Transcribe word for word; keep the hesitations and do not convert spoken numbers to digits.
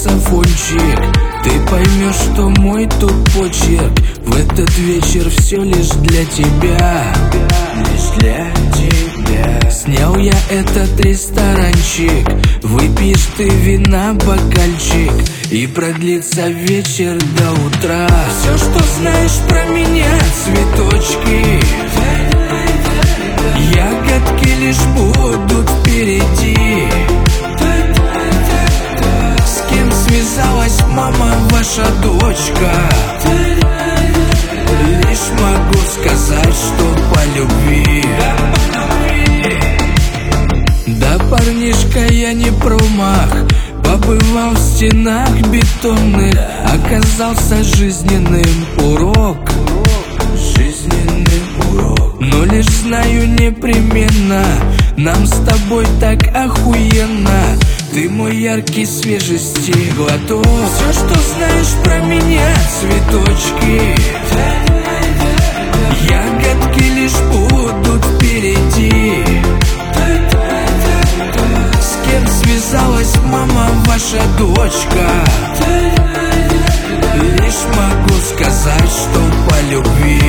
саксофончик. Ты поймешь, что мой тут почерк в этот вечер все лишь для тебя, лишь для тебя. Снял я этот ресторанчик, выпьешь ты вина бокальчик, и продлится вечер до утра. Все, что знаешь про меня, цветочки, ягодки лишь будут впереди. С кем связалась мама, ваша дочка? Лишь могу сказать, что по любви. Да, парнишка, я не промах, побывал в стенах бетонных, оказался жизненным урок. Жизненный урок. Но лишь знаю непременно, нам с тобой так охуенно. Ты мой яркий свежести глоток. Все, что знаешь про меня, цветочки, ягодки лишь будут впереди. С кем связалась мама, ваша дочка? Лишь могу сказать, что по любви.